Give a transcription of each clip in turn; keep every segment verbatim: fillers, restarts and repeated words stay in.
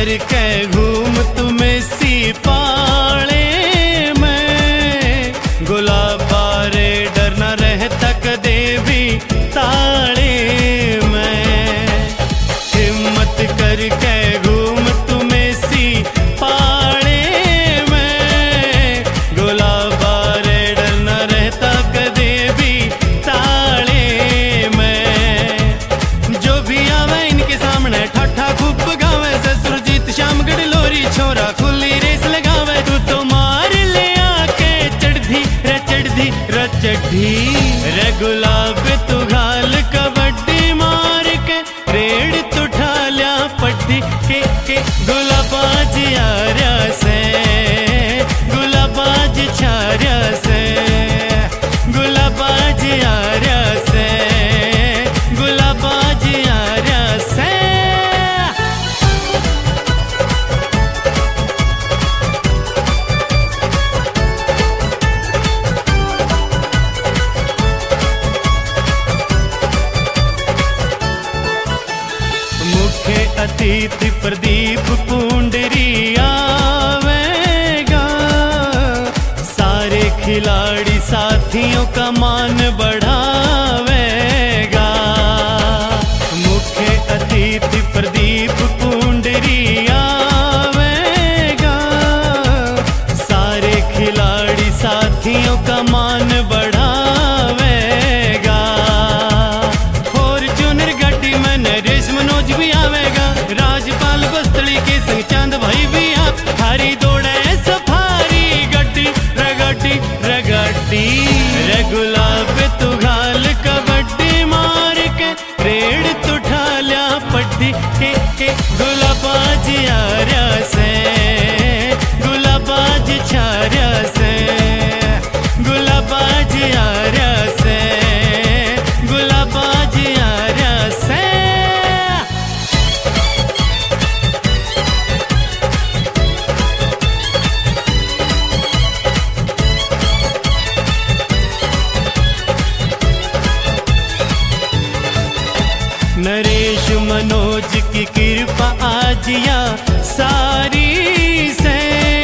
करके घूम तुम्हें सी पाले में, गुलाबा रे डर न रहता कदे भी ताले में। हिम्मत करके घूम तुम्हें सी पाले में, गुलाबा रे डर न रहता कदे भी ताले में। जो भी आवे इनके सामने ठाठा खूब गावे, ससुरजीत श्यामगढ़ लोरी छोरा खुली रेस लगावे। तू तो मार ले आके चढ़ी रे चढ़ी रे चढ़ी रे गुलाब तू घाल कबड्डी मार के, रेड तू ठाल्या पट्टी के के गुलाबाज यारा से, गुलाबाज छारा से, गुलाबाज यारा से, गुलाबाज यारा से। मुखे अतिथि प्रदीप पुंडरी आवेगा, सारे खिलाड़ी साथियों का मान बढ़ावेगा। मुखे अतिथि प्रदीप पुंडरी आवेगा, सारे खिलाड़ी साथियों का मान बढ़ावेगा। फॉर्च्यूनर गाड़ी में नरेश मनोज भी आवेगा, राजपाल बस्तड़ी के संग चांद भाई भी आ। हरी दौड़े सफारी गड्डी रगड्डी रगड्डी रे गुलाब तू घाल कबड्डी मार के, रेड तू ठाल्या पट्टी के के गुलाबाज यारा से, गुलाबाज छारा से, गुलाबाज यारा से, गुलाबाज यारा से। नरेश मनोज की कृपा आज या सारी से,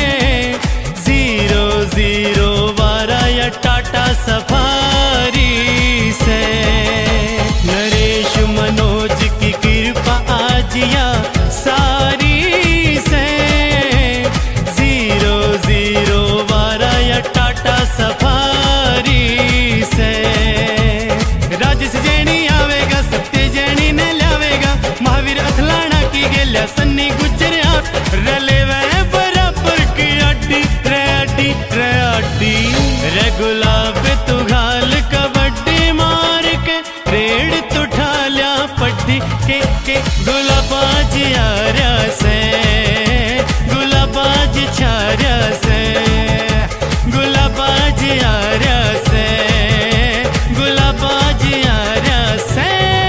जीरो जीरो वारा या टाटा सफारी से। नरेश मनोज की कृपा आज या सारी से, जीरो जीरो वारा या टाटा सफारी से। राजेश जैनी आवेगा, सत्य जैनी ने लावेगा, महावीर अथलाना की गेल्या सन्नी गुजर आप रले वे बराबर की अड्डी रे अड्डी रे अड्डी रे गुलाब तू घाल कबड्डी मार के, रेड तू ठाल्या पट्टी के के गुलाबाज यारा से, गुलाबाज छारा से, गुलाबाज यारा से, गुलाबाज यारा से।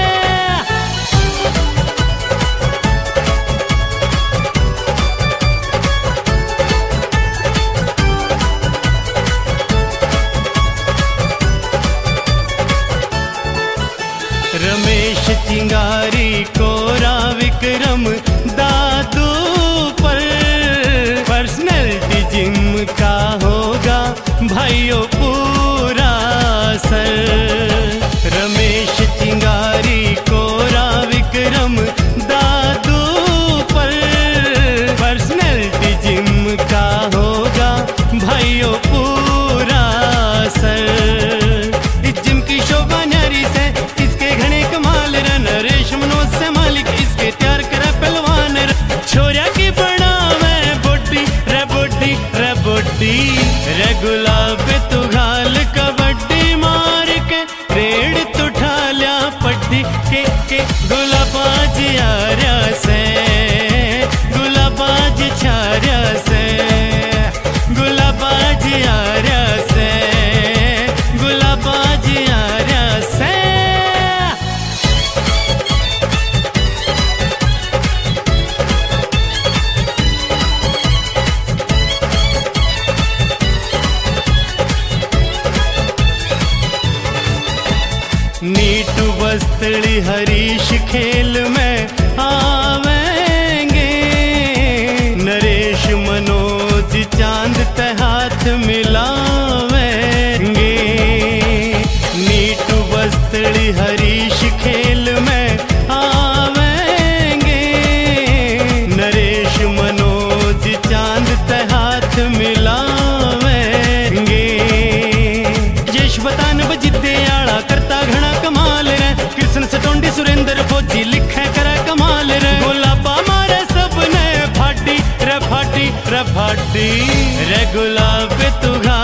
रमेश चिंगारी कोरा विक्रम दादू पर, पर्सनैलिटी जिम का होगा भाइयों पूरा सर। रमेश चिंगारी कोरा विक्रम दादू पर, पर्सनैलिटी जिम का होगा भाइयों पूरा सर। इस जिम की शोभा न्यारी से, इसके घने कमाल रे, नरेश मनोज से मालिक इसके तैयार करा पहलवान रे। छोरा की बनावे बोडी रे बोडी रे बोडी रे गुलाब तू घाल कबड्डी मार के, रेड तू ठाल्या पट्टी के के गुलाबाज यारा से, गुलाबाज छारा से, गुलाबाज यारा से, गुलाबाज यारा से। नीटू बस्तड़ी हरीश खेल में आवेंगे, हाथ मिलावेंगे। नीटू बस्तड़ी हरीश खेल में आवेंगे, नरेश मनोज चांद ते हाथ मिलावेंगे। यशवतान बजिद्दे आला करता घना कमाल रे, कृष्ण सटोंडी सुरेंद्र फौजी लिखे करे कमाल रे। गुलाबा मारे सबने फाटी रे फाटी रे फाटी रे गुलाब तू घा